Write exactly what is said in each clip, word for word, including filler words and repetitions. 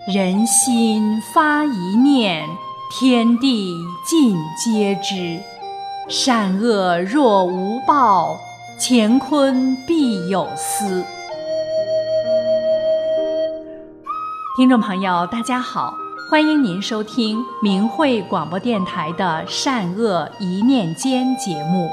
人心发一念，天地尽皆知。善恶若无报，乾坤必有私。听众朋友大家好，欢迎您收听明慧广播电台的善恶一念间节目。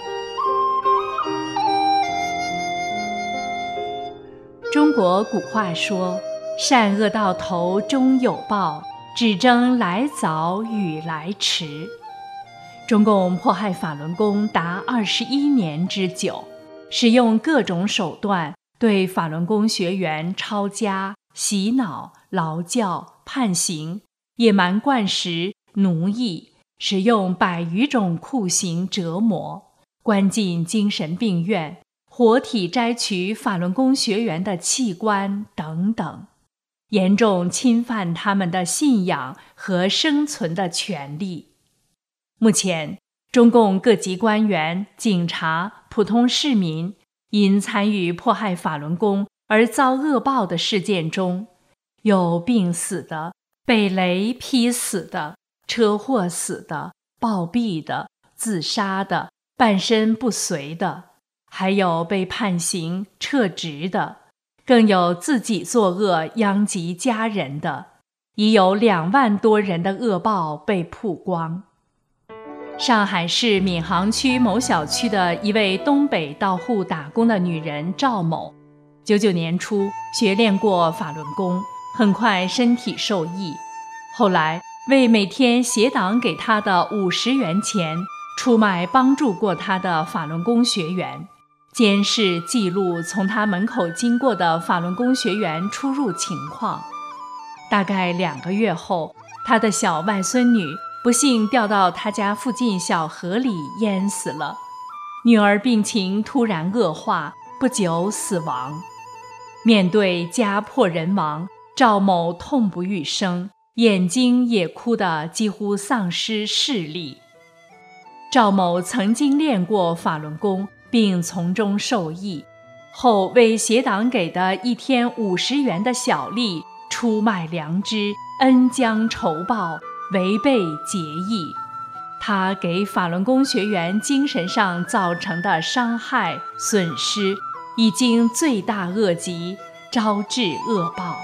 中国古话说，善恶到头终有报，只争来早与来迟。中共迫害法轮功达二十一年之久，使用各种手段对法轮功学员抄家、洗脑、劳教、判刑、野蛮灌食、奴役，使用百余种酷刑折磨，关进精神病院，活体摘取法轮功学员的器官等等，严重侵犯他们的信仰和生存的权利。目前，中共各级官员、警察、普通市民因参与迫害法轮功而遭恶报的事件中，有病死的、被雷劈死的、车祸死的、暴毙的、自杀的、半身不遂的，还有被判刑、撤职的，更有自己作恶殃及家人的，已有两万多人的恶报被曝光。上海市闵行区某小区的一位东北到沪打工的女人赵某，九九年初学练过法轮功，很快身体受益。后来为每天协党给她的五十元钱，出卖帮助过她的法轮功学员，监视记录从她门口经过的法轮功学员出入情况。大概两个月后，她的小外孙女不幸掉到她家附近小河里淹死了，女儿病情突然恶化，不久死亡。面对家破人亡，赵某痛不欲生，眼睛也哭得几乎丧失视力。赵某曾经练过法轮功，并从中受益，后为协党给的一天五十元的小利出卖良知，恩将仇报，违背节义。他给法轮功学员精神上造成的伤害损失已经罪大恶极，招致恶报。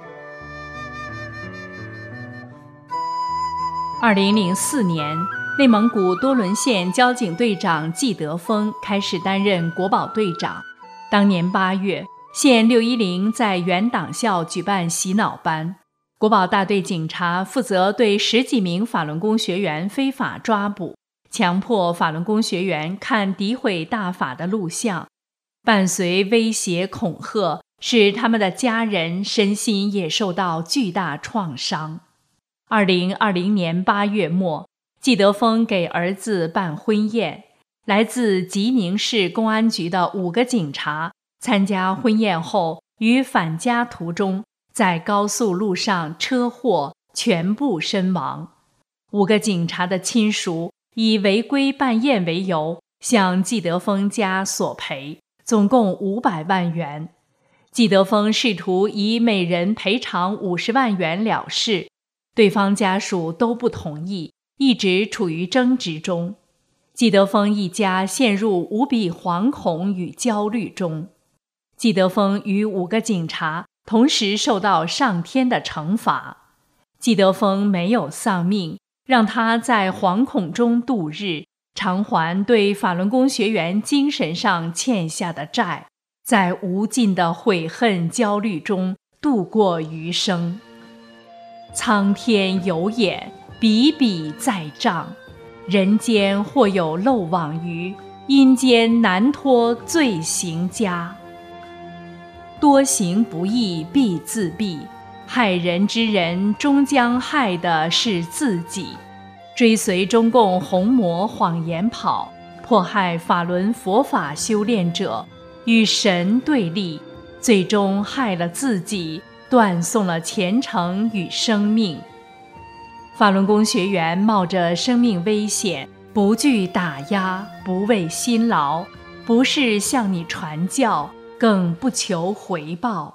二零零四年，内蒙古多伦县交警队长季德峰开始担任国保队长。当年八月，县六一零在原党校举办洗脑班，国保大队警察负责对十几名法轮功学员非法抓捕，强迫法轮功学员看诋毁大法的录像，伴随威胁恐吓，使他们的家人身心也受到巨大创伤。二零二零年八月末，季德峰给儿子办婚宴，来自吉宁市公安局的五个警察参加婚宴后，于返家途中在高速路上车祸，全部身亡。五个警察的亲属以违规办宴为由，向季德峰家索赔，总共五百万元。季德峰试图以每人赔偿五十万元了事，对方家属都不同意，一直处于争执中。季德峰一家陷入无比惶恐与焦虑中。季德峰与五个警察同时受到上天的惩罚。季德峰没有丧命，让他在惶恐中度日，偿还对法轮功学员精神上欠下的债，在无尽的悔恨焦虑中度过余生。苍天有眼，笔笔在账，人间或有漏网鱼，阴间难脱罪行家。多行不义必自毙，害人之人终将害的是自己。追随中共红魔谎言跑，迫害法轮佛法修炼者，与神对立，最终害了自己，断送了前程与生命。法轮功学员冒着生命危险，不惧打压，不畏辛劳，不是向你传教，更不求回报。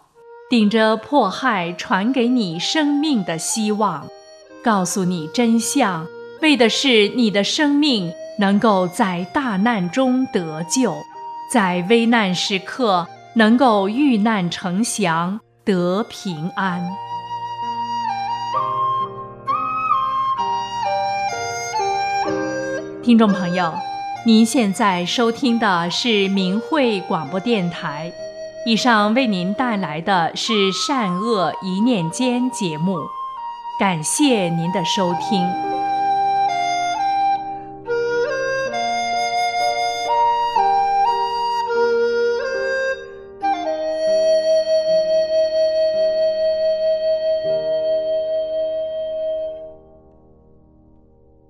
顶着迫害传给你生命的希望，告诉你真相，为的是你的生命能够在大难中得救，在危难时刻能够遇难成祥，得平安。听众朋友，您现在收听的是明慧广播电台，以上为您带来的是善恶一念间节目，感谢您的收听。